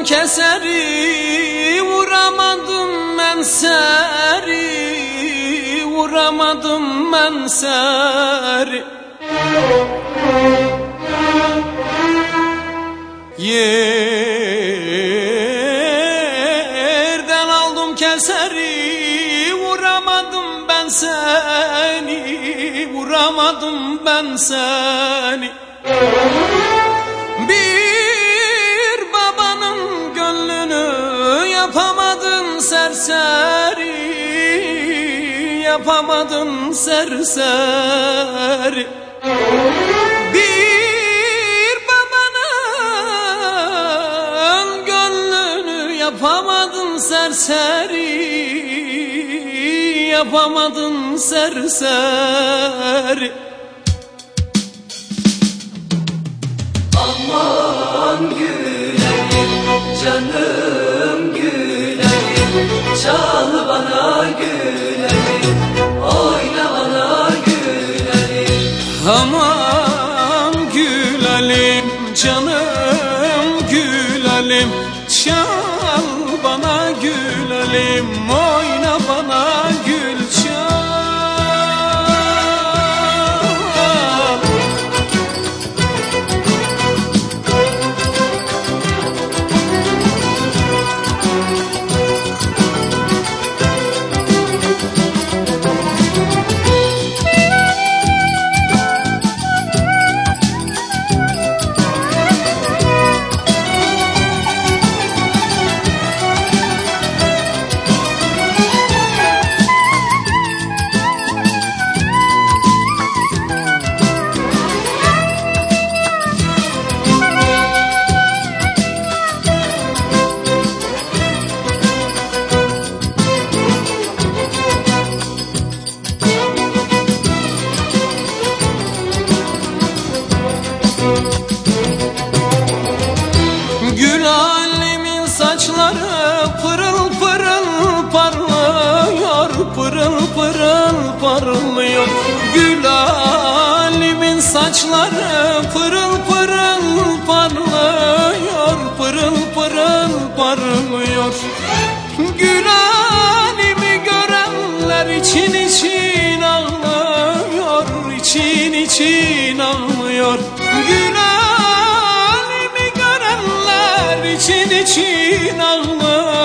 keseri, vuramadım ben seri, vuramadım ben seri. Yerden aldım keseri, vuramadım ben seni, vuramadım ben seni. Bir babanın gönlünü yapamadın serseri, yapamadın serseri. Bir babanın gönlünü yapamadın serseri, yapamadın serseri. Aman gülerim, canım gülerim, çal bana gülerim, oyna bana gülerim. Aman gülelim, canım gülelim, çal bana gülelim, oyna bana gül çal. Gülal'imin saçları pırıl pırıl parlıyor, pırıl pırıl parlıyor. Gülal'imin saçları pırıl pırıl parlıyor, pırıl pırıl parlıyor. Gülal'imi görenler için için ağlıyor, için için ağlıyor. Gülal'imi görenler için için ağlıyor,